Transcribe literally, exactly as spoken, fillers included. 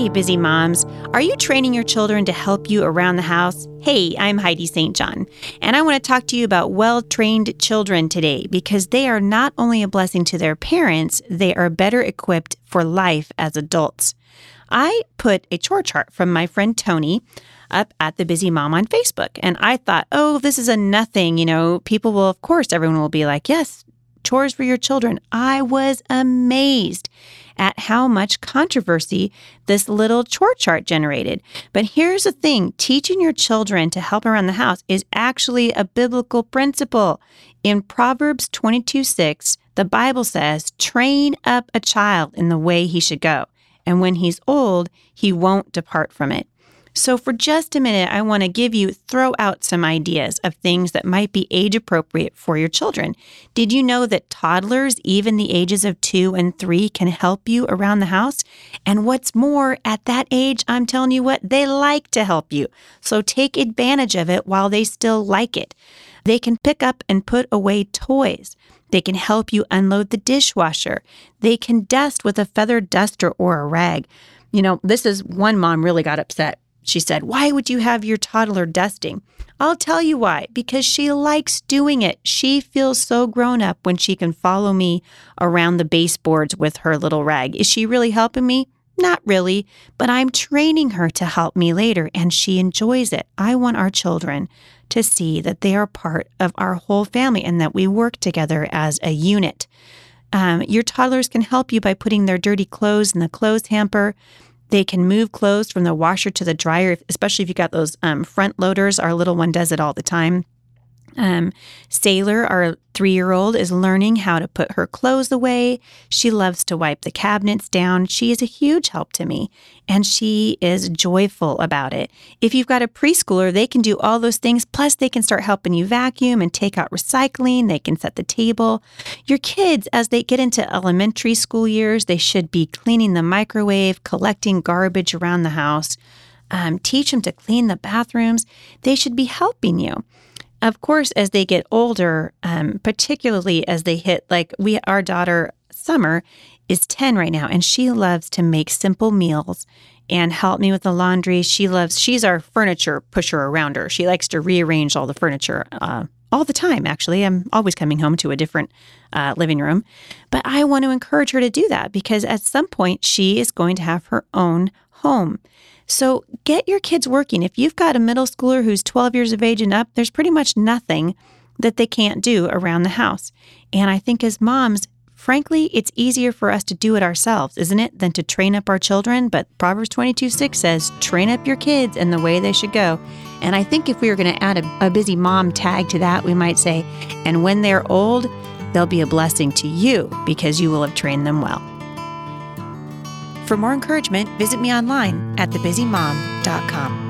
Hey, busy moms. Are you training your children to help you around the house? Hey, I'm Heidi Saint John, and I want to talk to you about well-trained children today because they are not only a blessing to their parents, they are better equipped for life as adults. I put a chore chart from my friend Tony up at The Busy Mom on Facebook, and I thought, oh, this is a nothing. You know, people will, of course, everyone will be like, yes, chores for your children. I was amazed at how much controversy this little chore chart generated. But here's the thing, teaching your children to help around the house is actually a biblical principle. In Proverbs twenty-two six, the Bible says, train up a child in the way he should go, and when he's old, he won't depart from it. So for just a minute, I want to give you, throw out some ideas of things that might be age appropriate for your children. Did you know that toddlers, even the ages of two and three, can help you around the house? And what's more, at that age, I'm telling you what, they like to help you. So take advantage of it while they still like it. They can pick up and put away toys. They can help you unload the dishwasher. They can dust with a feather duster or a rag. You know, this is one mom really got upset. She said, why would you have your toddler dusting? I'll tell you why, because she likes doing it. She feels so grown up when she can follow me around the baseboards with her little rag. Is she really helping me? Not really, but I'm training her to help me later, and she enjoys it. I want our children to see that they are part of our whole family and that we work together as a unit. Um, your toddlers can help you by putting their dirty clothes in the clothes hamper. They can move clothes from the washer to the dryer, especially if you got those um, front loaders. Our little one does it all the time. Um, Sailor, our three-year-old, is learning how to put her clothes away. She loves to wipe the cabinets down. She is a huge help to me, and she is joyful about it. If you've got a preschooler, they can do all those things. Plus, they can start helping you vacuum and take out recycling. They can set the table. Your kids, as they get into elementary school years, they should be cleaning the microwave, collecting garbage around the house. Um, teach them to clean the bathrooms. They should be helping you. Of course, as they get older, um, particularly as they hit, like we, our daughter, Summer, is ten right now, and she loves to make simple meals and help me with the laundry. She loves, she's our furniture pusher around her. She likes to rearrange all the furniture uh, all the time, actually. I'm always coming home to a different uh, living room. But I want to encourage her to do that because at some point, she is going to have her own home. So get your kids working. If you've got a middle schooler who's twelve years of age and up, there's pretty much nothing that they can't do around the house. And I think as moms, frankly, it's easier for us to do it ourselves, isn't it, than to train up our children? But Proverbs twenty-two six says, train up your kids in the way they should go. And I think if we were going to add a, a busy mom tag to that, we might say, and when they're old, they'll be a blessing to you because you will have trained them well. For more encouragement, visit me online at the busy mom dot com.